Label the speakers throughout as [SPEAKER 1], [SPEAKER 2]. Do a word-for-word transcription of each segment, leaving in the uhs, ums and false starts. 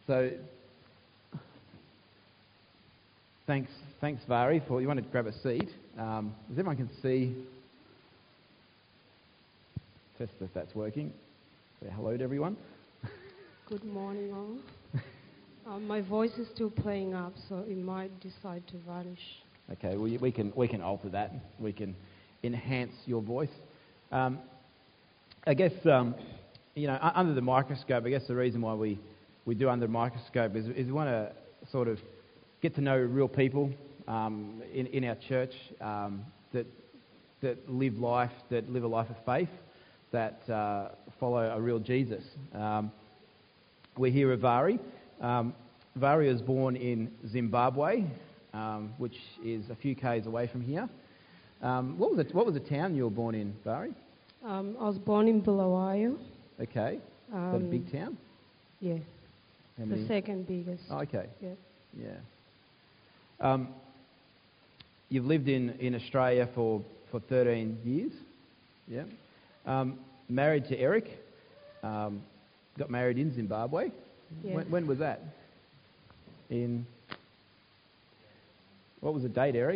[SPEAKER 1] So, thanks, thanks, Vari, for you want to grab a seat. Um, as everyone can see, test if that's working. Say hello to everyone.
[SPEAKER 2] Good morning, all. um, my voice is still playing up, so it might decide to vanish.
[SPEAKER 1] Okay, well, we can we can alter that. We can enhance your voice. Um, I guess um, you know, under the microscope. I guess the reason why we we do under the microscope is, is we want to sort of get to know real people um, in, in our church um, that that live life, that live a life of faith, that uh, follow a real Jesus. Um, we're here at Vari. Um, Vari was born in Zimbabwe, um, which is a few k's away from here. Um, what was it? What was the town you were born in, Vari?
[SPEAKER 2] Um, I was born in Bulawayo.
[SPEAKER 1] Okay,
[SPEAKER 2] Um,
[SPEAKER 1] is that a big town?
[SPEAKER 2] Yeah.
[SPEAKER 1] How
[SPEAKER 2] The
[SPEAKER 1] many?
[SPEAKER 2] second biggest.
[SPEAKER 1] Oh, okay.
[SPEAKER 2] Yeah.
[SPEAKER 1] Yeah. Um, you've lived in, in Australia for, for thirteen years. Yeah. Um, married to Eric. Um, got married in Zimbabwe.
[SPEAKER 2] Yeah.
[SPEAKER 1] When, when was that? In... What was the date, Eric?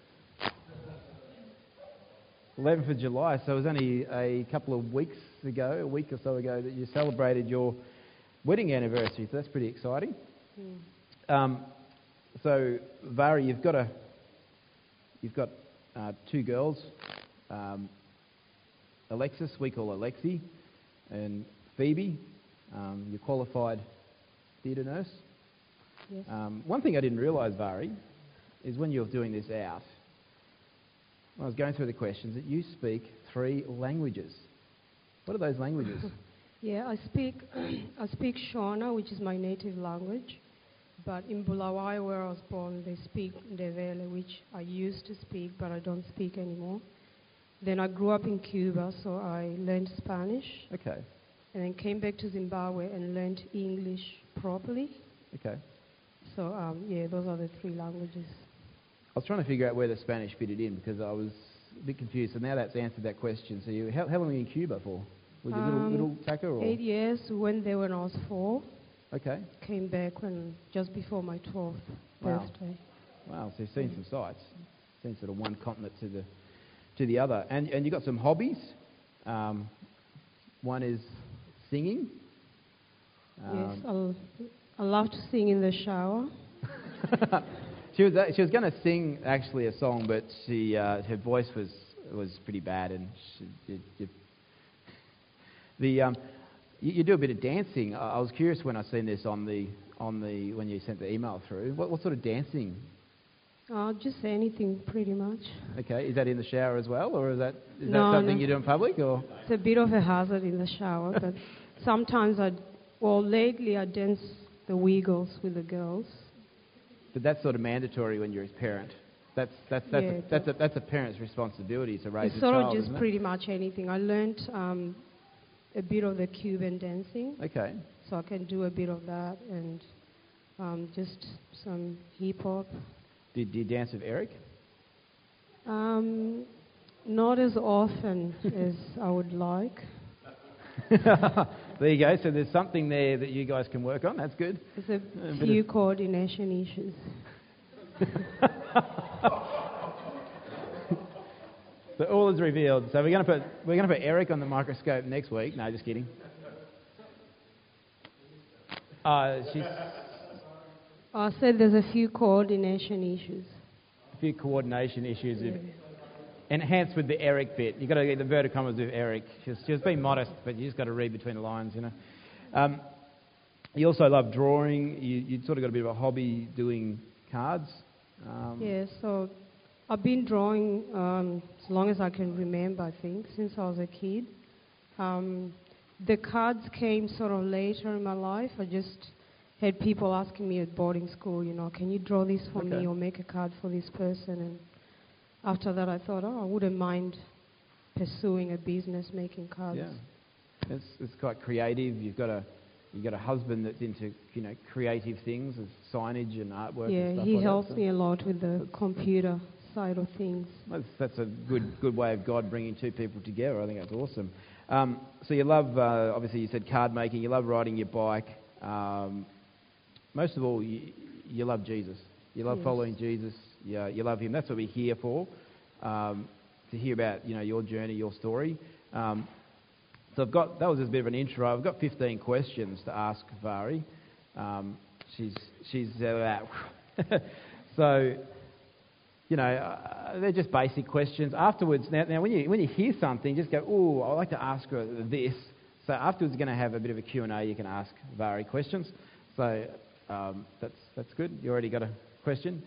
[SPEAKER 1] eleventh of July. So it was only a couple of weeks ago, a week or so ago, that you celebrated your wedding anniversary. So that's pretty exciting.
[SPEAKER 2] Mm.
[SPEAKER 1] Um, so Vari, you've got a, you've got uh, two girls, um, Alexis, we call her Lexi, and Phoebe. Um, you're qualified theatre nurse.
[SPEAKER 2] Yes.
[SPEAKER 1] Um, one thing I didn't realise, Vari, is when you're doing this out, when I was going through the questions, that you speak three languages. What are those languages?
[SPEAKER 2] Yeah, I speak I speak Shona, which is my native language. But in Bulawayo, where I was born, they speak Ndebele, which I used to speak, but I don't speak anymore. Then I grew up in Cuba, so I learned Spanish.
[SPEAKER 1] Okay.
[SPEAKER 2] And then came back to Zimbabwe and learned English properly.
[SPEAKER 1] Okay.
[SPEAKER 2] So, um, yeah, those are the three languages.
[SPEAKER 1] I was trying to figure out where the Spanish fitted in because I was a bit confused. So now that's answered that question. So you, how, how long were you in Cuba for? Was you little,
[SPEAKER 2] Um,
[SPEAKER 1] little tacker or?
[SPEAKER 2] Eight years. Went there when I was four.
[SPEAKER 1] Okay.
[SPEAKER 2] Came back when just before my twelfth
[SPEAKER 1] Wow.
[SPEAKER 2] birthday.
[SPEAKER 1] Wow. So you've seen some sights. Seen sort of one continent to the to the other. And and you got some hobbies. Um, one is singing.
[SPEAKER 2] Yes,
[SPEAKER 1] Um,
[SPEAKER 2] I, I love to sing in the shower.
[SPEAKER 1] She was she was going to sing actually a song, but she uh, her voice was was pretty bad, and she, you, you, the um, you, you do a bit of dancing. I, I was curious when I seen this on the on the when you sent the email through. What what sort of dancing?
[SPEAKER 2] Uh, just anything, pretty much.
[SPEAKER 1] Okay, is that in the shower as well, or is that is
[SPEAKER 2] No,
[SPEAKER 1] that something
[SPEAKER 2] no.
[SPEAKER 1] you do in public, or?
[SPEAKER 2] It's a bit of a hazard in the shower, but sometimes I, well, lately I dance the Wiggles with the girls.
[SPEAKER 1] But that's sort of mandatory when you're a parent. That's that's that's
[SPEAKER 2] Yeah,
[SPEAKER 1] a, that's a that's a parent's responsibility to raise
[SPEAKER 2] It's
[SPEAKER 1] a
[SPEAKER 2] sort
[SPEAKER 1] child,
[SPEAKER 2] of just
[SPEAKER 1] isn't it?
[SPEAKER 2] pretty much anything. I learned um, a bit of the Cuban dancing,
[SPEAKER 1] Okay.
[SPEAKER 2] so I can do a bit of that, and um, just some hip hop.
[SPEAKER 1] Did you dance with Eric?
[SPEAKER 2] Um, not as often as I would like.
[SPEAKER 1] There you go. So there's something there that you guys can work on. That's good.
[SPEAKER 2] There's
[SPEAKER 1] A
[SPEAKER 2] a
[SPEAKER 1] bit
[SPEAKER 2] few
[SPEAKER 1] of-
[SPEAKER 2] coordination issues.
[SPEAKER 1] So all is revealed. So we're going to put we're going to put Eric on the microscope next week. No, just kidding. Uh, she's
[SPEAKER 2] I said there's a few coordination issues.
[SPEAKER 1] a few coordination issues.
[SPEAKER 2] Yeah.
[SPEAKER 1] Enhanced with the Eric bit. You've got to get the vertical commas with Eric. She's, she's being modest, but you just got to read between the lines, you know. Um, you also love drawing. You you sort of got a bit of a hobby doing cards. Um,
[SPEAKER 2] Yeah, so I've been drawing um, as long as I can remember, I think, since I was a kid. Um, the cards came sort of later in my life. I just had people asking me at boarding school, you know, can you draw this for
[SPEAKER 1] Okay.
[SPEAKER 2] me or make a card for this person? And after that, I thought, oh, I wouldn't mind pursuing a business making cards.
[SPEAKER 1] Yeah, it's it's quite creative. You've got a you've got a husband that's into you know creative things, as signage and artwork.
[SPEAKER 2] Yeah,
[SPEAKER 1] and stuff
[SPEAKER 2] he
[SPEAKER 1] like
[SPEAKER 2] helps
[SPEAKER 1] that, so
[SPEAKER 2] me a lot with the computer side of things.
[SPEAKER 1] That's, that's a good good way of God bringing two people together. I think that's awesome. Um, so you love uh, obviously you said card making. You love riding your bike. Um, most of all, you, you love Jesus. You love
[SPEAKER 2] Yes.
[SPEAKER 1] following Jesus. You, you love him. That's what we're here for, um, to hear about, you know, your journey, your story. Um, so I've got, that was just a bit of an intro. I've got fifteen questions to ask Vari. Um, she's, she's, uh, so, you know, uh, they're just basic questions. Afterwards, now, now when you when you hear something, just go, oh, I'd like to ask her this. So afterwards, we're going to have a bit of a Q and A. You can ask Vari questions. So um, that's that's good. You already got a question?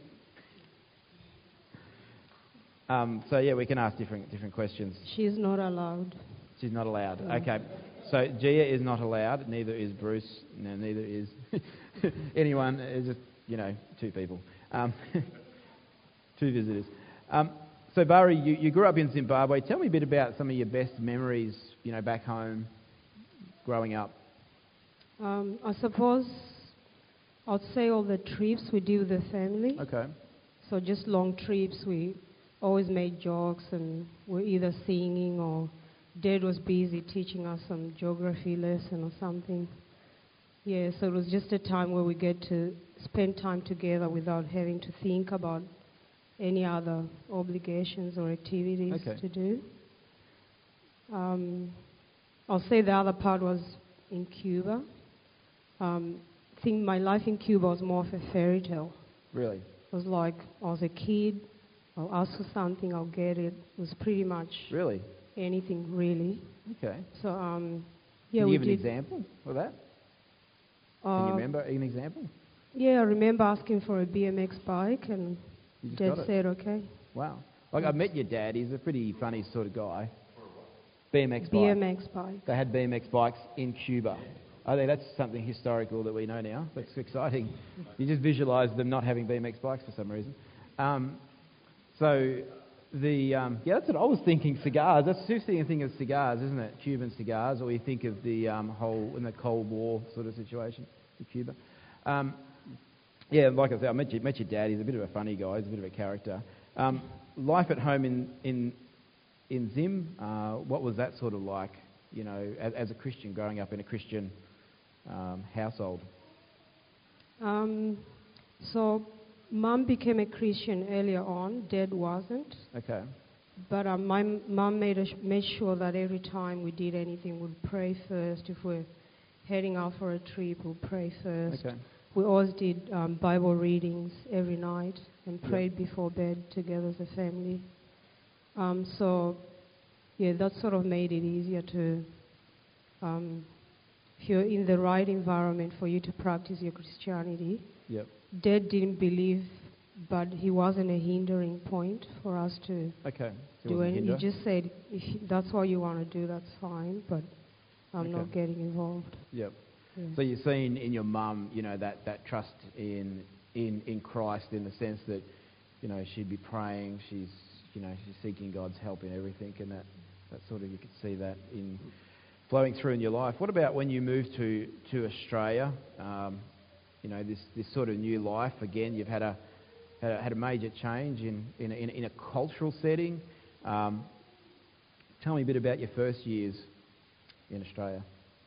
[SPEAKER 1] Um, so yeah, we can ask different different questions.
[SPEAKER 2] She's not allowed.
[SPEAKER 1] She's not allowed.
[SPEAKER 2] No.
[SPEAKER 1] Okay. So Gia is not allowed. Neither is Bruce. No, neither is anyone. It's just, you know, two people. Um, two visitors. Um, so Vari, you, you grew up in Zimbabwe. Tell me a bit about some of your best memories, you know, back home, growing up.
[SPEAKER 2] Um, I suppose I'd say all the trips we did with the family.
[SPEAKER 1] Okay.
[SPEAKER 2] So just long trips. We always made jokes and we're either singing or Dad was busy teaching us some geography lesson or something. Yeah, so it was just a time where we get to spend time together without having to think about any other obligations or activities
[SPEAKER 1] Okay.
[SPEAKER 2] to do. Um, I'll say the other part was in Cuba. Um, I think my life in Cuba was more of a fairy tale.
[SPEAKER 1] Really?
[SPEAKER 2] It was like I was a kid, I'll ask for something, I'll get it. It was pretty much
[SPEAKER 1] Really?
[SPEAKER 2] anything, really.
[SPEAKER 1] Okay.
[SPEAKER 2] So, um, yeah,
[SPEAKER 1] Can
[SPEAKER 2] we
[SPEAKER 1] you give an
[SPEAKER 2] did.
[SPEAKER 1] example of that? Can
[SPEAKER 2] Uh,
[SPEAKER 1] you remember an example?
[SPEAKER 2] Yeah, I remember asking for a B M X bike, and
[SPEAKER 1] You just
[SPEAKER 2] Dad
[SPEAKER 1] got it.
[SPEAKER 2] said, okay.
[SPEAKER 1] Wow. Like, I've met your dad. He's a pretty funny sort of guy. B M X bike.
[SPEAKER 2] B M X bike.
[SPEAKER 1] They had B M X bikes in Cuba. I think that's something historical that we know now. That's exciting. You just visualise them not having B M X bikes for some reason. Um, so, the um, yeah, that's what I was thinking. Cigars. That's the first thing you think of cigars, isn't it? Cuban cigars, or you think of the um, whole in the Cold War sort of situation in Cuba. Um, yeah, like I said, I met, you, met your dad. He's a bit of a funny guy. He's a bit of a character. Um, life at home in in in Zim. Uh, what was that sort of like? You know, as, as a Christian, growing up in a Christian um, household.
[SPEAKER 2] Um, so, Mum became a Christian earlier on. Dad wasn't.
[SPEAKER 1] Okay.
[SPEAKER 2] But um, my m- mum made, a sh- made sure that every time we did anything, we'd pray first. If we're heading out for a trip, we'd pray first.
[SPEAKER 1] Okay.
[SPEAKER 2] We always did um, Bible readings every night and
[SPEAKER 1] Yeah.
[SPEAKER 2] prayed before bed together as a family. Um, so, yeah, that sort of made it easier to, um, if you're in the right environment for you to practice your Christianity.
[SPEAKER 1] Yep.
[SPEAKER 2] Dad didn't believe, but he wasn't a hindering point for us to
[SPEAKER 1] Okay. So it
[SPEAKER 2] do
[SPEAKER 1] wasn't
[SPEAKER 2] anything.
[SPEAKER 1] hinder?
[SPEAKER 2] He just said, if you- that's what you want to do, that's fine, but I'm not
[SPEAKER 1] Okay.
[SPEAKER 2] getting involved.
[SPEAKER 1] Yep.
[SPEAKER 2] Yeah.
[SPEAKER 1] So you've seen in your mum, you know, that, that trust in in in Christ, in the sense that, you know, she'd be praying, she's, you know, she's seeking God's help in everything, and that, that sort of, you could see that in flowing through in your life. What about when you moved to to Australia? Um, you know, this this sort of new life again. You've had a had a, had a major change in in a, in a, in a cultural setting. Um, tell me a bit about your first years in Australia.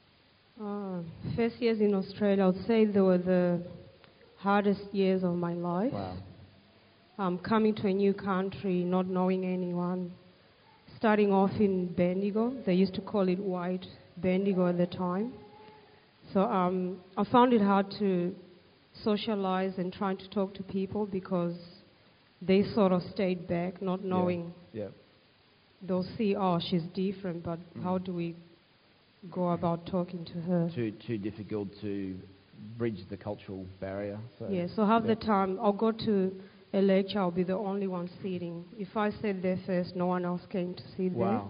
[SPEAKER 2] Uh, first years in Australia, I would say they were the hardest years of my life.
[SPEAKER 1] Wow.
[SPEAKER 2] Um, coming to a new country, not knowing anyone. Starting off in Bendigo, they used to call it White Bendigo at the time. So um, I found it hard to socialize and trying to talk to people because they sort of stayed back, not knowing.
[SPEAKER 1] Yeah.
[SPEAKER 2] They'll see, oh, she's different, but
[SPEAKER 1] Mm.
[SPEAKER 2] how do we go about talking to her?
[SPEAKER 1] Too too difficult to bridge the cultural barrier. So,
[SPEAKER 2] Yeah, so half
[SPEAKER 1] yeah.
[SPEAKER 2] the time I'll go to a lecture, I'll be the only one sitting. If I sit there first, no one else came to sit
[SPEAKER 1] Wow.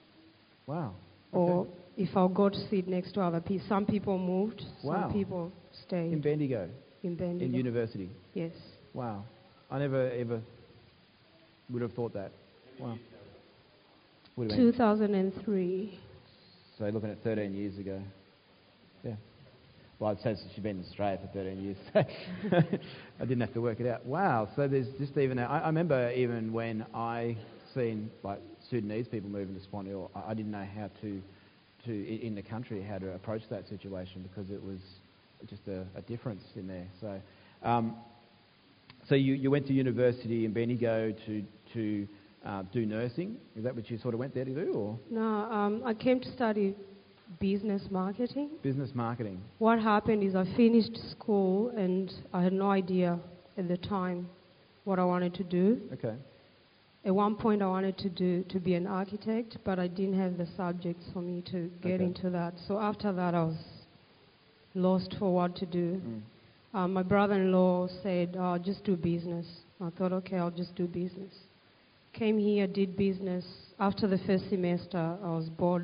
[SPEAKER 1] Wow.
[SPEAKER 2] there. Or
[SPEAKER 1] Okay.
[SPEAKER 2] if I'll go to sit next to other people. Some people moved,
[SPEAKER 1] Wow.
[SPEAKER 2] some people stayed
[SPEAKER 1] In Bendigo,
[SPEAKER 2] in Bendigo.
[SPEAKER 1] in university.
[SPEAKER 2] Yes.
[SPEAKER 1] Wow. I never ever would have thought that. Wow. Would have been.
[SPEAKER 2] two thousand three.
[SPEAKER 1] So you're looking at thirteen years ago. Yeah. Well, I'd say since you've been in Australia for thirteen years, so I didn't have to work it out. Wow. So there's just even, I, I remember even when I seen like Sudanese people moving to Swan Hill, I, I didn't know how to, to i- in the country, how to approach that situation because it was just a, a difference in there. So, um, so you, you went to university in Bendigo to to uh, do nursing. Is that what you sort of went there to do, or
[SPEAKER 2] No, um, I came to study business marketing.
[SPEAKER 1] business marketing?
[SPEAKER 2] What happened is I finished school and I had no idea at the time what I wanted to do.
[SPEAKER 1] Okay.
[SPEAKER 2] At one point I wanted to do to be an architect, but I didn't have the subjects for me to get
[SPEAKER 1] Okay.
[SPEAKER 2] into that. So after that I was lost for what to do.
[SPEAKER 1] Mm.
[SPEAKER 2] Um, my brother-in-law said, oh, just do business. I thought, okay, I'll just do business. Came here, did business. After the first semester, I was bored.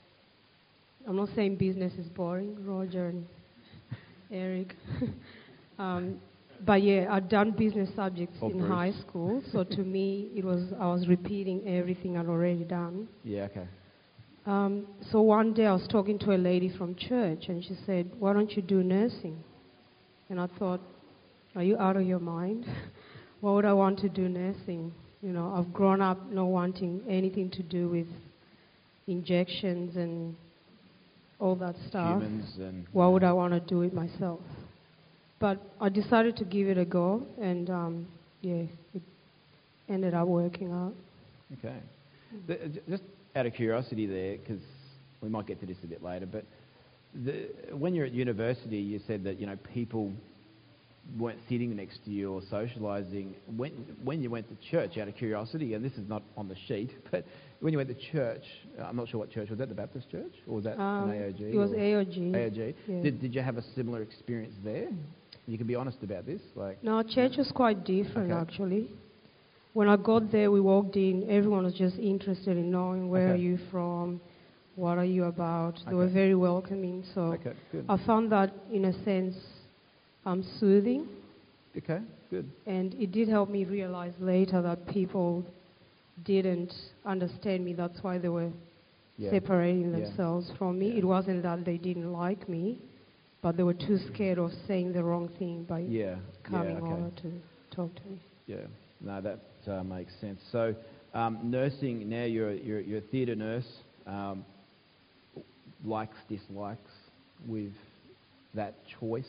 [SPEAKER 2] I'm not saying business is boring, Roger and Eric. um, but yeah, I'd done business subjects
[SPEAKER 1] Or
[SPEAKER 2] in
[SPEAKER 1] Bruce.
[SPEAKER 2] high school, so to me, it was I was repeating everything I'd already done.
[SPEAKER 1] Yeah. Okay.
[SPEAKER 2] Um, so one day I was talking to a lady from church, and she said, why don't you do nursing? And I thought, are you out of your mind? Why would I want to do nursing? You know, I've grown up not wanting anything to do with injections and all that stuff.
[SPEAKER 1] Humans and
[SPEAKER 2] Why would I want to do it myself? But I decided to give it a go, and um, yeah, it ended up working out.
[SPEAKER 1] Okay. The, j- just out of curiosity there, because we might get to this a bit later, but the, when you're at university, you said that, you know, people weren't sitting next to you or socialising. When, when you went to church, out of curiosity, and this is not on the sheet, but when you went to church, I'm not sure what church, was that the Baptist church? Or was that
[SPEAKER 2] Um,
[SPEAKER 1] an A O G?
[SPEAKER 2] It was
[SPEAKER 1] or
[SPEAKER 2] A O G.
[SPEAKER 1] A O G?
[SPEAKER 2] Yeah.
[SPEAKER 1] Did, did you have a similar experience there? You can be honest about this. Like,
[SPEAKER 2] No, church was quite different,
[SPEAKER 1] Okay.
[SPEAKER 2] actually. When I got there, we walked in, everyone was just interested in knowing where
[SPEAKER 1] Okay.
[SPEAKER 2] are you from, what are you about. They were
[SPEAKER 1] Okay.
[SPEAKER 2] very welcoming, so
[SPEAKER 1] okay, good.
[SPEAKER 2] I found that, in a sense, um, soothing,
[SPEAKER 1] Okay, good.
[SPEAKER 2] and it did help me realize later that people didn't understand me. That's why they were
[SPEAKER 1] Yeah.
[SPEAKER 2] separating
[SPEAKER 1] Yeah.
[SPEAKER 2] themselves from me.
[SPEAKER 1] Yeah.
[SPEAKER 2] It wasn't that they didn't like me, but they were too scared of saying the wrong thing by
[SPEAKER 1] Yeah.
[SPEAKER 2] coming
[SPEAKER 1] yeah, okay.
[SPEAKER 2] over to talk to me.
[SPEAKER 1] Yeah, no, that uh, makes sense. So, um, nursing, now you're, you're, you're a theatre nurse, um, likes, dislikes with that choice?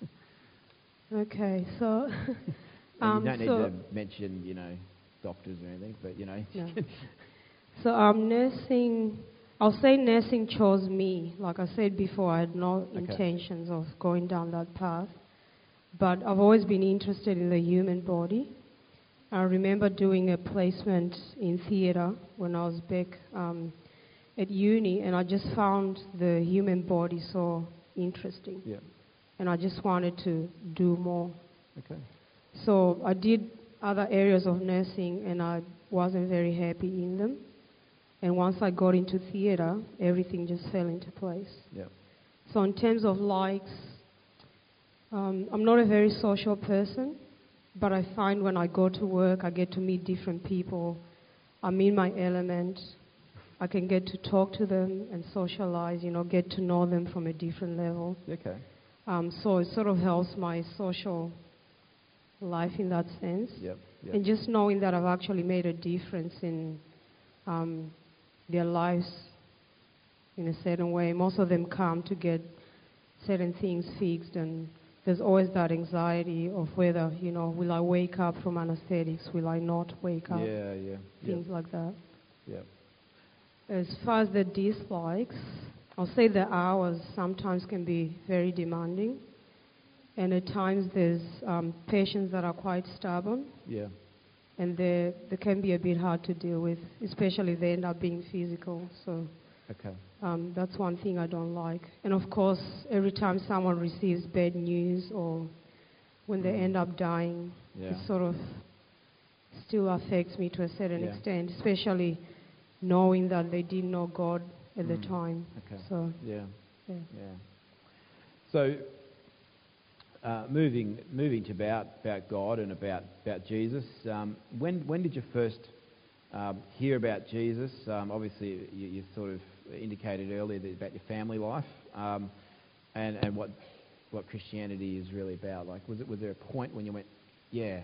[SPEAKER 2] Okay, so...
[SPEAKER 1] And
[SPEAKER 2] um,
[SPEAKER 1] you don't need
[SPEAKER 2] so,
[SPEAKER 1] to mention, you know, doctors or anything, but, you know.
[SPEAKER 2] No. So um, nursing, I'll say nursing chose me. Like I said before, I had no
[SPEAKER 1] Okay.
[SPEAKER 2] intentions of going down that path. But I've always been interested in the human body. I remember doing a placement in theatre when I was back um, at uni, and I just found the human body so interesting.
[SPEAKER 1] Yeah,
[SPEAKER 2] And I just wanted to do more.
[SPEAKER 1] okay.
[SPEAKER 2] So I did other areas of nursing, and I wasn't very happy in them. And once I got into theatre, everything just fell into place.
[SPEAKER 1] Yeah,
[SPEAKER 2] So in terms of likes, um, I'm not a very social person, but I find when I go to work, I get to meet different people. I'm in my element. I can get to talk to them and socialize, you know, get to know them from a different level.
[SPEAKER 1] okay.
[SPEAKER 2] Um, so it sort of helps my social life in that sense.
[SPEAKER 1] Yep, yep.
[SPEAKER 2] And just knowing that I've actually made a difference in um, their lives in a certain way. Most of them come to get certain things fixed, and there's always that anxiety of whether, you know, will I wake up from anesthetics, will I not wake up,
[SPEAKER 1] Yeah, yeah,
[SPEAKER 2] things like that.
[SPEAKER 1] yeah.
[SPEAKER 2] As far as the dislikes, I'll say the hours sometimes can be very demanding, and at times there's um, patients that are quite stubborn,
[SPEAKER 1] Yeah,
[SPEAKER 2] and they they can be a bit hard to deal with, especially if they end up being physical. So
[SPEAKER 1] okay.
[SPEAKER 2] um, that's one thing I don't like. And of course, every time someone receives bad news or when they
[SPEAKER 1] Mm.
[SPEAKER 2] end up dying,
[SPEAKER 1] Yeah.
[SPEAKER 2] it sort of still affects me to a certain
[SPEAKER 1] Yeah.
[SPEAKER 2] extent, especially knowing that they didn't know God at the
[SPEAKER 1] Mm.
[SPEAKER 2] time.
[SPEAKER 1] Okay.
[SPEAKER 2] So
[SPEAKER 1] Yeah,
[SPEAKER 2] yeah.
[SPEAKER 1] yeah. So, uh, moving moving to about about God and about about Jesus. Um, when when did you first um, hear about Jesus? Um, obviously, you, you sort of indicated earlier that about your family life, um, and and what what Christianity is really about. Like, was it was there a point when you went, yeah,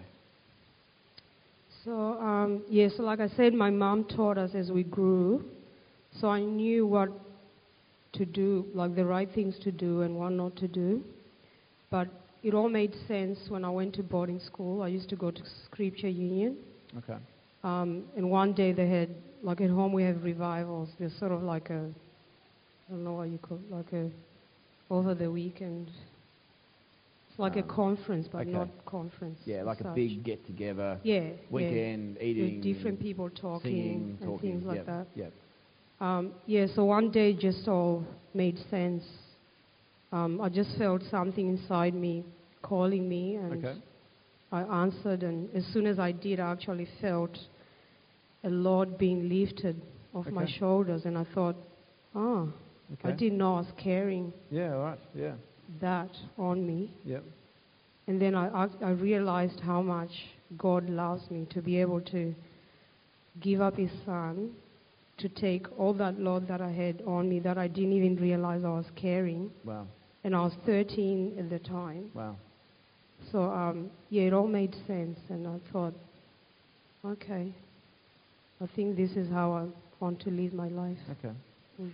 [SPEAKER 2] So, um, yeah, so like I said, my mom taught us as we grew, so I knew what to do, like the right things to do and what not to do. but it all made sense when I went to boarding school. I used to go to Scripture Union.
[SPEAKER 1] Okay.
[SPEAKER 2] Um, and one day they had, like at home we have revivals. They're sort of like a, I don't know what you call it, like a, over the weekend. It's like
[SPEAKER 1] Um,
[SPEAKER 2] a conference, but
[SPEAKER 1] okay.
[SPEAKER 2] not conference.
[SPEAKER 1] Yeah,
[SPEAKER 2] as
[SPEAKER 1] like a
[SPEAKER 2] such.
[SPEAKER 1] big get-together,
[SPEAKER 2] Yeah,
[SPEAKER 1] weekend,
[SPEAKER 2] yeah.
[SPEAKER 1] eating,
[SPEAKER 2] With different people talking
[SPEAKER 1] singing,
[SPEAKER 2] and
[SPEAKER 1] talking.
[SPEAKER 2] things like
[SPEAKER 1] yep.
[SPEAKER 2] that.
[SPEAKER 1] Yep.
[SPEAKER 2] Um, yeah, so one day it just all made sense. Um, I just felt something inside me calling me, and
[SPEAKER 1] Okay.
[SPEAKER 2] I answered, and as soon as I did, I actually felt a load being lifted off my
[SPEAKER 1] Okay.
[SPEAKER 2] shoulders, and I thought, oh, I
[SPEAKER 1] Okay.
[SPEAKER 2] didn't know I was carrying
[SPEAKER 1] Yeah, all right. Yeah.
[SPEAKER 2] that on me.
[SPEAKER 1] Yep.
[SPEAKER 2] And then I, I, I realized how much God loves me to be able to give up His Son, to take all that load that I had on me that I didn't even realize I was carrying.
[SPEAKER 1] Wow.
[SPEAKER 2] And I was thirteen at the time.
[SPEAKER 1] Wow.
[SPEAKER 2] So, um, yeah, it all made sense. And I thought, okay, I think this is how I want to live my life.
[SPEAKER 1] Okay.
[SPEAKER 2] Mm.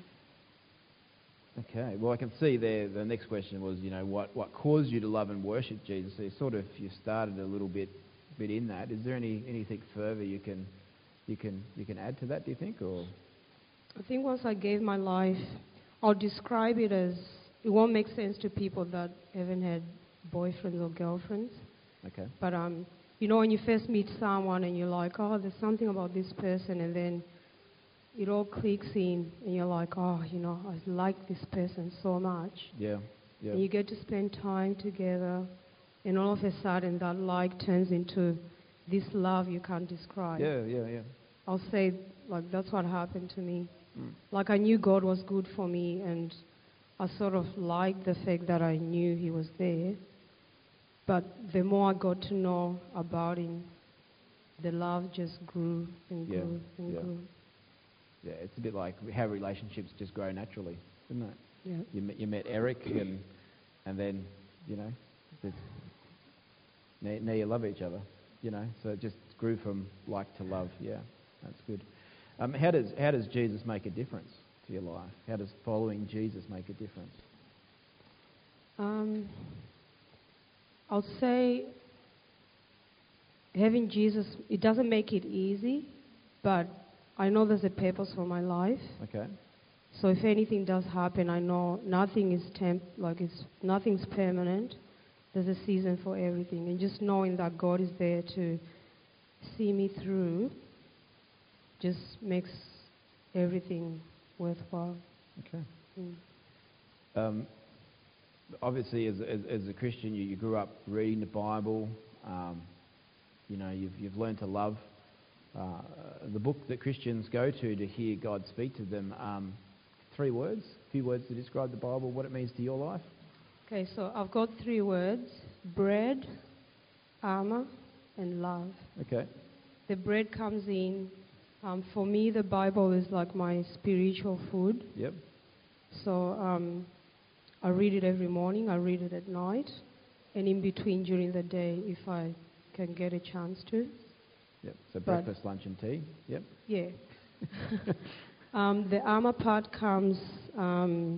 [SPEAKER 1] Okay. Well, I can see there. The next question was, you know, what, what caused you to love and worship Jesus? So you sort of you started a little bit, bit in that. Is there any anything further you can, you can you can add to that? Do you think, or?
[SPEAKER 2] I think once I gave my life, I'll describe it as, it won't make sense to people that haven't had boyfriends or girlfriends.
[SPEAKER 1] Okay.
[SPEAKER 2] But, um, you know, when you first meet someone and you're like, oh, there's something about this person, and then it all clicks in, and you're like, oh, you know, I like this person so much.
[SPEAKER 1] Yeah. Yeah.
[SPEAKER 2] And you get to spend time together, and all of a sudden that like turns into this love you can't describe.
[SPEAKER 1] Yeah. Yeah. Yeah.
[SPEAKER 2] I'll say, like, that's what happened to me.
[SPEAKER 1] Mm.
[SPEAKER 2] Like, I knew God was good for me, and I sort of liked the fact that I knew He was there. But the more I got to know about Him, the love just grew and
[SPEAKER 1] Yeah,
[SPEAKER 2] grew and
[SPEAKER 1] yeah.
[SPEAKER 2] grew.
[SPEAKER 1] Yeah. It's a bit like how relationships just grow naturally, isn't it?
[SPEAKER 2] Yeah.
[SPEAKER 1] You met, you met Eric, and and then, you know, it's, now, now you love each other, you know. So it just grew from like to love. Yeah, that's good. Um, how does how does Jesus make a difference to your life? How does following Jesus make a difference?
[SPEAKER 2] Um, I'll say having Jesus, it doesn't make it easy, but I know there's a purpose for my life.
[SPEAKER 1] Okay.
[SPEAKER 2] So if anything does happen, I know nothing is temp, like it's nothing's permanent. There's a season for everything, and just knowing that God is there to see me through just makes everything worthwhile.
[SPEAKER 1] Okay.
[SPEAKER 2] Mm.
[SPEAKER 1] Um, obviously, as, as, as a Christian, you, you grew up reading the Bible. Um, you know, you've, you've learned to love uh, the book that Christians go to to hear God speak to them. Um, three words, a few words to describe the Bible, what it means to your life.
[SPEAKER 2] Okay, so I've got three words: bread, armor, and love.
[SPEAKER 1] Okay.
[SPEAKER 2] The bread comes in. Um, for me, the Bible is like my spiritual food.
[SPEAKER 1] Yep.
[SPEAKER 2] So um, I read it every morning, I read it at night, and in between during the day if I can get a chance to.
[SPEAKER 1] Yep. So
[SPEAKER 2] But-
[SPEAKER 1] breakfast, lunch, and tea. Yep.
[SPEAKER 2] Yeah. um, the armor part comes, um,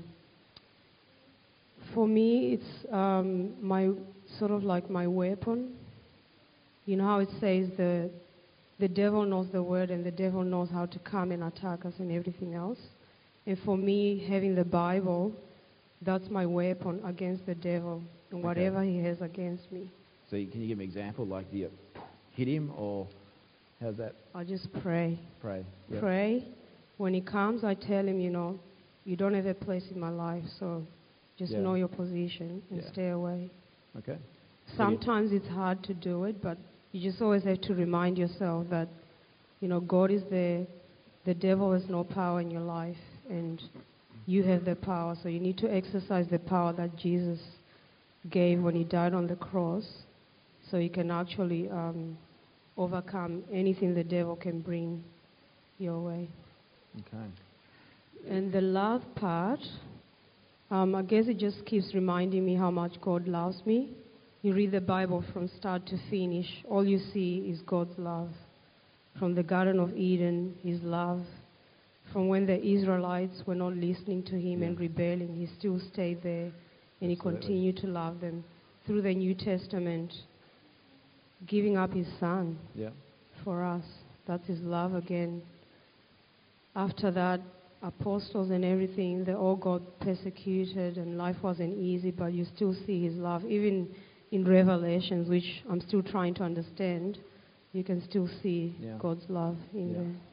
[SPEAKER 2] for me, it's um, my sort of like my weapon. You know how it says the the devil knows the word, and the devil knows how to come and attack us and everything else. And for me, having the Bible, that's my weapon against the devil and
[SPEAKER 1] Okay.
[SPEAKER 2] whatever he has against me.
[SPEAKER 1] So you, can you give me an example? Like, do you hit him, or how's that?
[SPEAKER 2] I just pray.
[SPEAKER 1] Pray. Yep.
[SPEAKER 2] Pray. When he comes, I tell him, you know, you don't have a place in my life, so just
[SPEAKER 1] Yeah.
[SPEAKER 2] know your position and
[SPEAKER 1] Yeah.
[SPEAKER 2] stay away.
[SPEAKER 1] Okay.
[SPEAKER 2] Sometimes it's hard to do it, but you just always have to remind yourself that, you know, God is there. The devil has no power in your life, and you have the power. So you need to exercise the power that Jesus gave when he died on the cross, so you can actually um, overcome anything the devil can bring your way.
[SPEAKER 1] Okay.
[SPEAKER 2] And the love part, um, I guess it just keeps reminding me how much God loves me. You read the Bible from start to finish, all you see is God's love. From the Garden of Eden, His love. From when the Israelites were not listening to Him
[SPEAKER 1] Yeah.
[SPEAKER 2] and rebelling, He still stayed there, and He
[SPEAKER 1] Absolutely.
[SPEAKER 2] continued to love them. through the New Testament, giving up his son
[SPEAKER 1] Yeah.
[SPEAKER 2] for us. That's his love again. After that, apostles and everything, they all got persecuted and life wasn't easy, but you still see his love. Even in Revelations, which I'm still trying to understand, you can still see
[SPEAKER 1] Yeah.
[SPEAKER 2] God's love in
[SPEAKER 1] Yeah.
[SPEAKER 2] there.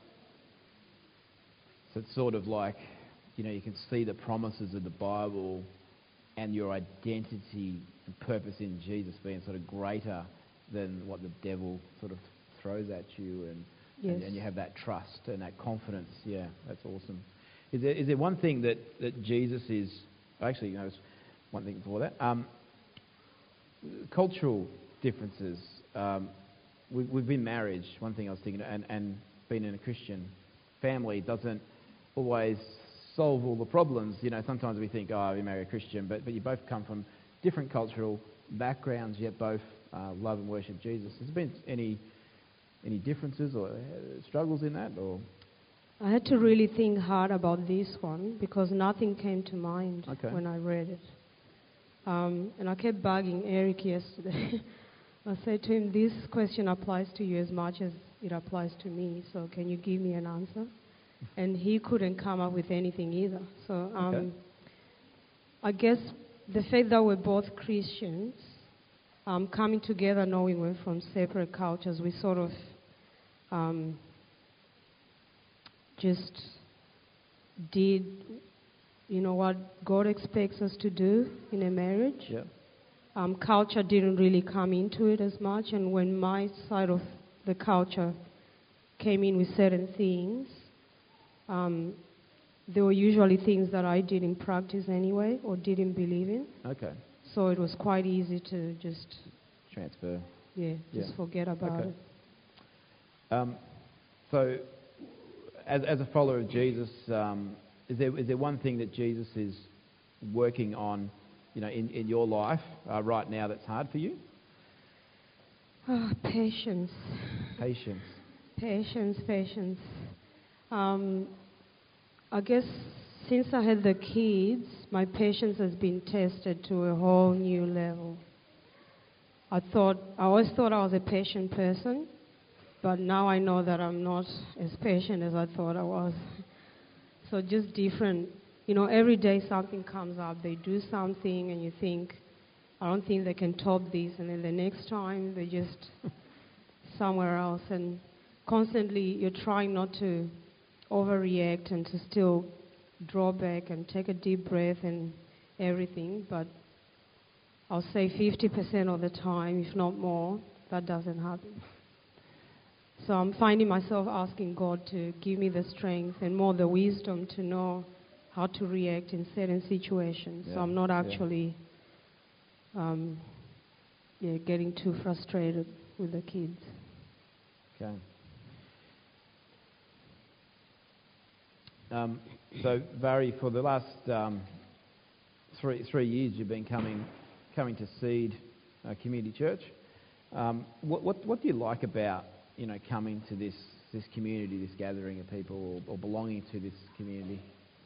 [SPEAKER 1] So it's sort of like, you know, you can see the promises of the Bible and your identity and purpose in Jesus being sort of greater than what the devil sort of throws at you, and,
[SPEAKER 2] Yes.
[SPEAKER 1] and, and you have that trust and that confidence. Yeah, that's awesome. Is there, is there one thing that, that Jesus is... Actually, you know, there's one thing before that. Um, cultural differences. Um, we, we've been married, one thing I was thinking, and, and being in a Christian family doesn't always solve all the problems. You know, sometimes we think, oh, we marry a Christian, but, but you both come from different cultural backgrounds, yet both uh, love and worship Jesus. Has there been any any differences or uh, struggles in that? Or
[SPEAKER 2] I had to really think hard about this one because nothing came to mind
[SPEAKER 1] Okay.
[SPEAKER 2] when I read it. Um, and I kept bugging Eric yesterday. I said to him, this question applies to you as much as it applies to me, so can you give me an answer? And he couldn't come up with anything either. So um,
[SPEAKER 1] Okay.
[SPEAKER 2] I guess the fact that we're both Christians, um, coming together knowing we're from separate cultures, we sort of um, just did, you know, what God expects us to do in a marriage.
[SPEAKER 1] yeah,
[SPEAKER 2] Um, culture didn't really come into it as much, and when my side of the culture came in with certain things, um, they were usually things that I did in practice anyway or didn't believe in.
[SPEAKER 1] okay,
[SPEAKER 2] So it was quite easy to just,
[SPEAKER 1] transfer.
[SPEAKER 2] yeah, just
[SPEAKER 1] Yeah.
[SPEAKER 2] forget about
[SPEAKER 1] Okay.
[SPEAKER 2] it.
[SPEAKER 1] Um, so, as, as a follower of Jesus, um, is there is there one thing that Jesus is working on, you know, in, in your life uh, right now that's hard for you?
[SPEAKER 2] Ah, patience.
[SPEAKER 1] Patience.
[SPEAKER 2] Patience, patience. Um, I guess since I had the kids, my patience has been tested to a whole new level. I thought, I always thought I was a patient person, but now I know that I'm not as patient as I thought I was. So just different, you know, every day something comes up, they do something and you think, I don't think they can top this, and then the next time they're just somewhere else, and constantly you're trying not to overreact and to still draw back and take a deep breath and everything, but I'll say fifty percent of the time, if not more, that doesn't happen. So I'm finding myself asking God to give me the strength and more the wisdom to know how to react in certain situations.
[SPEAKER 1] Yeah,
[SPEAKER 2] So I'm not
[SPEAKER 1] yeah.
[SPEAKER 2] actually um, yeah, getting too frustrated with the kids.
[SPEAKER 1] Okay. Um, so, Barry, for the last um, three three years, you've been coming coming to Seed uh, Community Church. Um, what, what what do you like about, you know, coming to this this community, this gathering of people, or, or belonging to this community?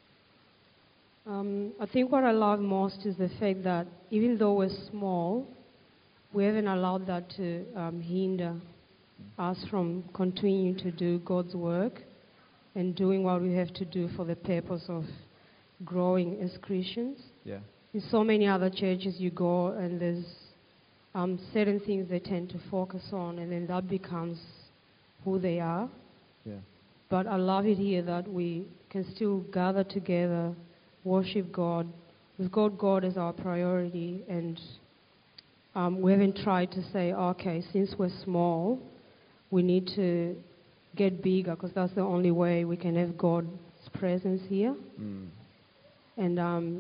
[SPEAKER 2] Um, I think what I love most is the fact that even though we're small, we haven't allowed that to um, hinder us from continuing to do God's work and doing what we have to do for the purpose of growing as Christians.
[SPEAKER 1] Yeah.
[SPEAKER 2] In so many other churches you go and there's um, certain things they tend to focus on, and then that becomes who they are.
[SPEAKER 1] Yeah.
[SPEAKER 2] But I love it here that we can still gather together, worship God. We've got God as our priority, and um, we haven't tried to say, okay, since we're small, we need to get bigger, because that's the only way we can have God's presence here.
[SPEAKER 1] Mm.
[SPEAKER 2] And um,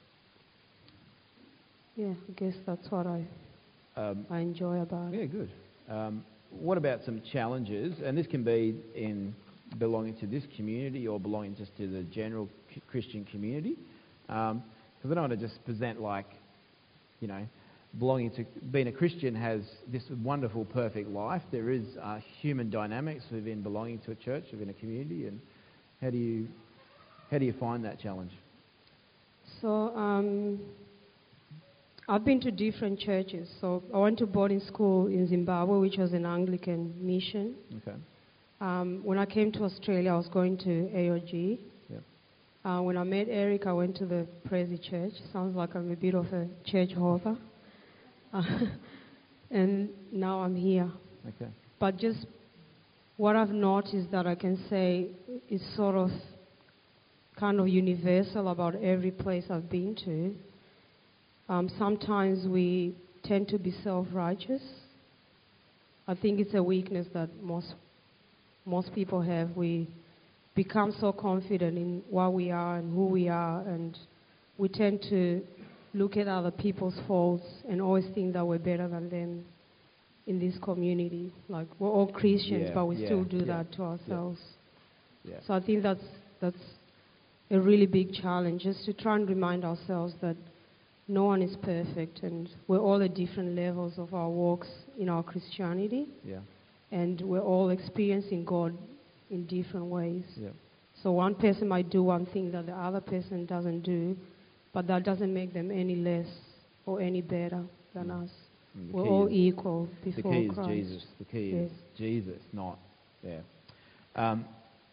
[SPEAKER 2] yeah, I guess that's what I
[SPEAKER 1] Um,
[SPEAKER 2] I enjoy about
[SPEAKER 1] yeah,
[SPEAKER 2] it.
[SPEAKER 1] good. Um, what about some challenges? And this can be in belonging to this community or belonging just to the general c- Christian community. Because I don't want to just present like, you know, belonging to being a Christian has this wonderful, perfect life. There is uh, human dynamics within belonging to a church, within a community. And how do you how do you find that challenge?
[SPEAKER 2] So um, I've been to different churches. So I went to boarding school in Zimbabwe, which was an Anglican mission.
[SPEAKER 1] Okay.
[SPEAKER 2] Um, when I came to Australia, I was going to A O G.
[SPEAKER 1] Yep.
[SPEAKER 2] Uh, when I met Eric, I went to the Prezi Church. Sounds like I'm a bit of a church hopper. Uh, and now I'm here.
[SPEAKER 1] Okay.
[SPEAKER 2] But just what I've noticed that I can say is sort of kind of universal about every place I've been to. Um, sometimes we tend to be self-righteous. I think it's a weakness that most most people have. We become so confident in what we are and who we are, and we tend to look at other people's faults and always think that we're better than them in this community. Like, we're all Christians,
[SPEAKER 1] Yeah,
[SPEAKER 2] but we
[SPEAKER 1] yeah,
[SPEAKER 2] still do
[SPEAKER 1] yeah,
[SPEAKER 2] that to ourselves.
[SPEAKER 1] Yeah.
[SPEAKER 2] So I think that's that's a really big challenge, just to try and remind ourselves that no one is perfect, and we're all at different levels of our walks in our Christianity,
[SPEAKER 1] Yeah.
[SPEAKER 2] and we're all experiencing God in different ways.
[SPEAKER 1] Yeah.
[SPEAKER 2] So one person might do one thing that the other person doesn't do, but that doesn't make them any less or any better than
[SPEAKER 1] Mm.
[SPEAKER 2] us.
[SPEAKER 1] And the
[SPEAKER 2] We're
[SPEAKER 1] key
[SPEAKER 2] all
[SPEAKER 1] is-
[SPEAKER 2] equal
[SPEAKER 1] The
[SPEAKER 2] before
[SPEAKER 1] key is
[SPEAKER 2] Christ.
[SPEAKER 1] Jesus. The key
[SPEAKER 2] Yes.
[SPEAKER 1] is Jesus, not yeah. Um,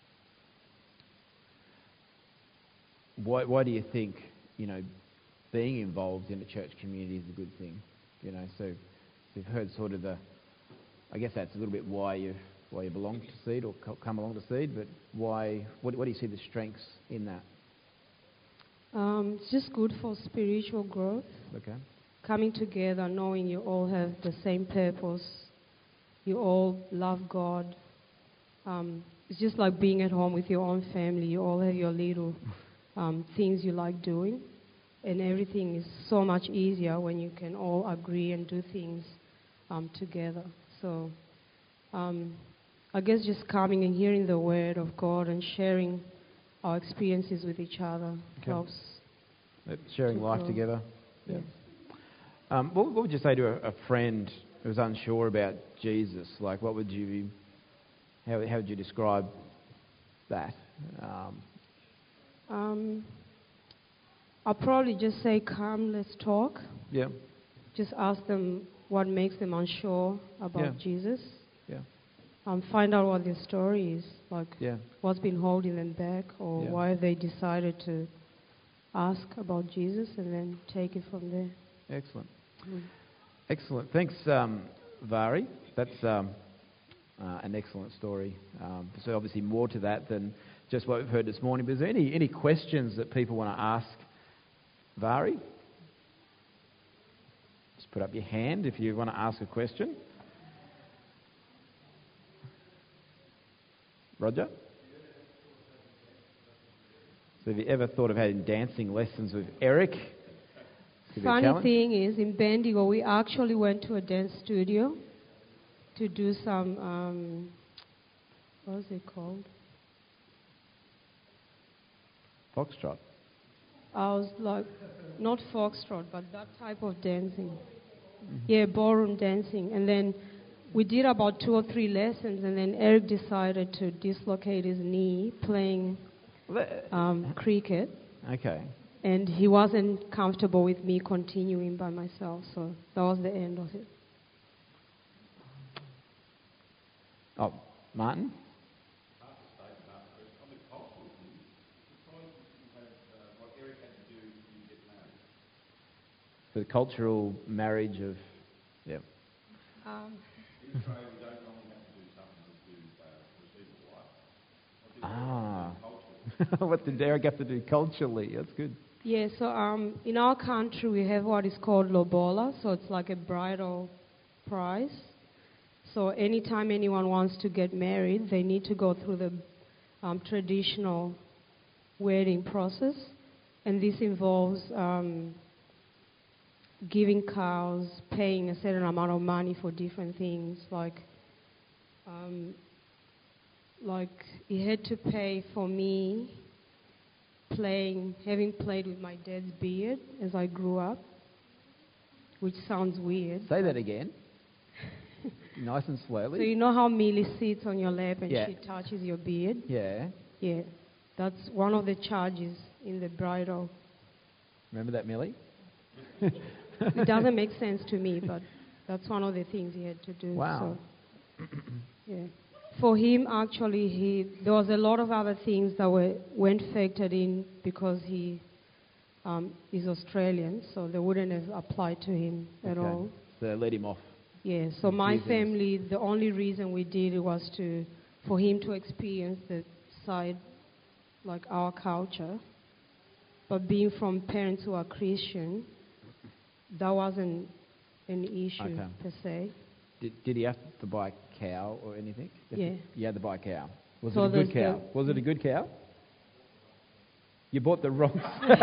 [SPEAKER 1] why why do you think, you know, being involved in a church community is a good thing? You know, so you've heard sort of the, I guess that's a little bit why you why you belong to Seed or co- come along to Seed, but why? What, what do you see the strengths in that?
[SPEAKER 2] Um, it's just good for spiritual growth.
[SPEAKER 1] Okay.
[SPEAKER 2] Coming together, knowing you all have the same purpose, you all love God. Um, it's just like being at home with your own family. You all have your little um, things you like doing, and everything is so much easier when you can all agree and do things um, together. So um, I guess just coming and hearing the word of God and sharing our experiences with each other
[SPEAKER 1] Okay.
[SPEAKER 2] helps.
[SPEAKER 1] That sharing
[SPEAKER 2] To
[SPEAKER 1] life
[SPEAKER 2] grow.
[SPEAKER 1] together.
[SPEAKER 2] Yes.
[SPEAKER 1] Um, what, what would you say to a, a friend who's unsure about Jesus? Like, what would you be, how, how would you describe that? Um,
[SPEAKER 2] Um, I'll probably just say, come, let's talk.
[SPEAKER 1] yeah,
[SPEAKER 2] Just ask them what makes them unsure about
[SPEAKER 1] Yeah.
[SPEAKER 2] Jesus.
[SPEAKER 1] yeah,
[SPEAKER 2] Um, find out what their story is, like
[SPEAKER 1] yeah,
[SPEAKER 2] what's been holding them back, or
[SPEAKER 1] Yeah.
[SPEAKER 2] why they decided to ask about Jesus, and then take it from there.
[SPEAKER 1] excellent.
[SPEAKER 2] Mm.
[SPEAKER 1] Excellent. Thanks, um, Vari. That's um, uh, an excellent story. Um, so obviously more to that than just what we've heard this morning. But is there any, any questions that people want to ask Vari? Just put up your hand if you want to ask a question. Roger? So have you ever thought of having dancing lessons with Eric? Could be a
[SPEAKER 2] Funny
[SPEAKER 1] challenge.
[SPEAKER 2] thing is, in Bendigo, we actually went to a dance studio to do some, um, what was it called?
[SPEAKER 1] Foxtrot.
[SPEAKER 2] I was like, not foxtrot, but that type of dancing. Yeah, ballroom dancing. And then we did about two or three lessons, and then Eric decided to dislocate his knee playing um, cricket.
[SPEAKER 1] Okay.
[SPEAKER 2] And he wasn't comfortable with me continuing by myself, so that was the end of it.
[SPEAKER 1] Oh, Martin? The cultural marriage of, yeah.
[SPEAKER 2] Um,
[SPEAKER 1] Ah. What did Eric have to do culturally? That's good.
[SPEAKER 2] yeah, so um, in our country we have what is called lobola, so it's like a bridal price. So anytime anyone wants to get married, they need to go through the um, traditional wedding process, and this involves um, giving cows, paying a certain amount of money for different things, like um, like he had to pay for me playing, having played with my dad's beard as I grew up, which sounds weird.
[SPEAKER 1] Say that again. Nice and slowly.
[SPEAKER 2] So you know how Millie sits on your lap and
[SPEAKER 1] Yeah.
[SPEAKER 2] she touches your beard?
[SPEAKER 1] Yeah.
[SPEAKER 2] Yeah, that's one of the charges in the bridal.
[SPEAKER 1] Remember that, Millie?
[SPEAKER 2] It doesn't make sense to me, but that's one of the things he had to do.
[SPEAKER 1] Wow.
[SPEAKER 2] So, yeah. For him, actually, he there was a lot of other things that were weren't factored in because he um, is Australian, so they wouldn't have applied to him at
[SPEAKER 1] Okay.
[SPEAKER 2] all.
[SPEAKER 1] So they let him off.
[SPEAKER 2] Yeah. So
[SPEAKER 1] A
[SPEAKER 2] my
[SPEAKER 1] few things.
[SPEAKER 2] family, the only reason we did it was to for him to experience the side like our culture. But being from parents who are Christian, that wasn't an issue
[SPEAKER 1] Okay.
[SPEAKER 2] per se.
[SPEAKER 1] Did, did he have to buy a cow or anything?
[SPEAKER 2] Yeah.
[SPEAKER 1] You had to buy a cow. Was
[SPEAKER 2] So
[SPEAKER 1] it a good
[SPEAKER 2] there's
[SPEAKER 1] cow? Was it a good cow? You bought the wrong...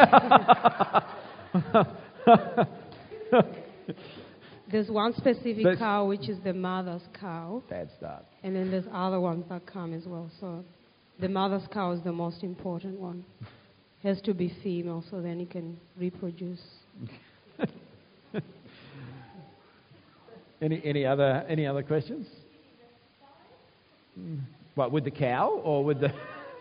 [SPEAKER 2] There's one specific
[SPEAKER 1] That's-
[SPEAKER 2] cow which is the mother's cow,
[SPEAKER 1] Bad start.
[SPEAKER 2] and then there's other ones that come as well. So the mother's cow is the most important one. Has to be female so then it can reproduce.
[SPEAKER 1] Any any other any other questions? Mm. What, with the cow or with the...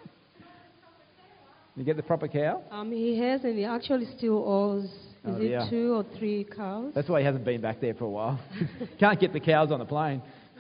[SPEAKER 1] You get the proper cow?
[SPEAKER 2] Um, he has, and he actually still owes, is
[SPEAKER 1] Oh,
[SPEAKER 2] it
[SPEAKER 1] yeah.
[SPEAKER 2] two or three cows?
[SPEAKER 1] That's why he hasn't been back there for a while. Can't get the cows on the plane.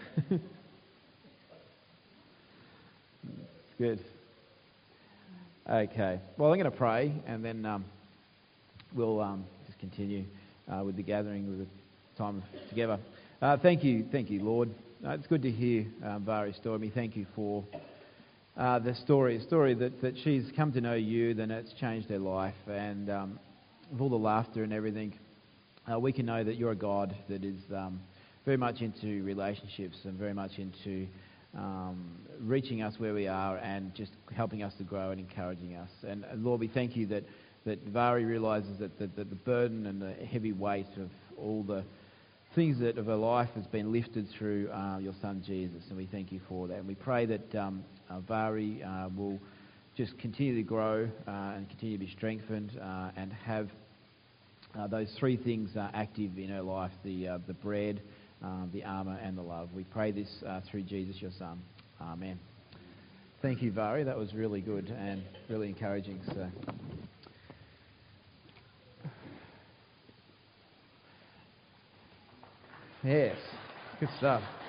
[SPEAKER 1] Good. Okay. Well, I'm going to pray, and then um, we'll um, just continue uh, with the gathering, with the time together. Uh, thank you, thank you, Lord. Uh, it's good to hear um, Vari's story. We thank you for uh, the story, a story that, that she's come to know you, then it's changed her life, and um, with all the laughter and everything, uh, we can know that you're a God that is um, very much into relationships and very much into um, reaching us where we are and just helping us to grow and encouraging us. And, and Lord, we thank you that, that Vari realises that, that, that the burden and the heavy weight of all the things that of her life has been lifted through uh, your son Jesus, and we thank you for that. And we pray that um, uh, Vari uh, will just continue to grow uh, and continue to be strengthened uh, and have uh, those three things uh, active in her life, the uh, the bread, uh, the armour and the love. We pray this uh, through Jesus, your son. Amen. Thank you, Vari. That was really good and really encouraging. So. Yes, good stuff.